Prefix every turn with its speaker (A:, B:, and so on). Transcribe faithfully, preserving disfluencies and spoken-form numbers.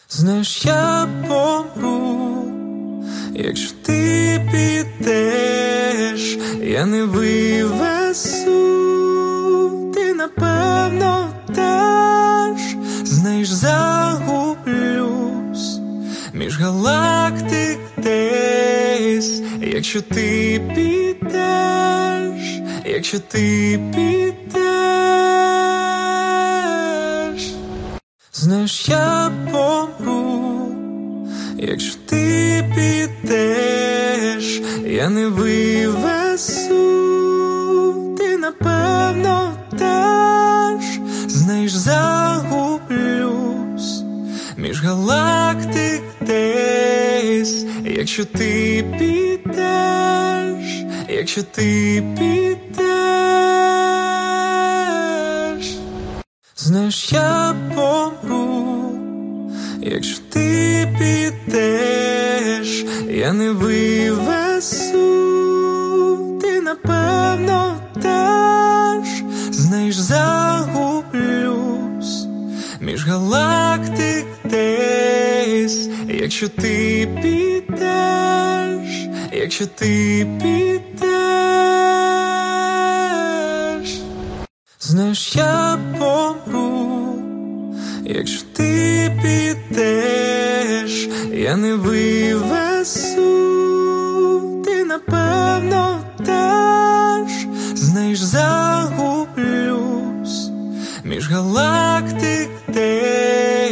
A: Знаєш, я помру, якщо ти підеш, я не вивезу, ти напевно теж. Знаєш, загублюсь між галактик десь, якщо ти підеш, якщо ти підеш. Знаєш, я помру, якщо ти підеш, я не вивезу, ти напевно теж. Знаєш, загублюсь між галактик десь, якщо ти підеш, якщо ти підеш. Знаєш, я помру, якщо ти підеш, я не вивезу, ти напевно теж. Знаєш, загублюсь між галактик десь, якщо ти підеш, якщо ти підеш. Знаєш, я помру, якщо ти підеш, я не вивезу, ти напевно теж. Знаєш, загублюсь між галактик десь.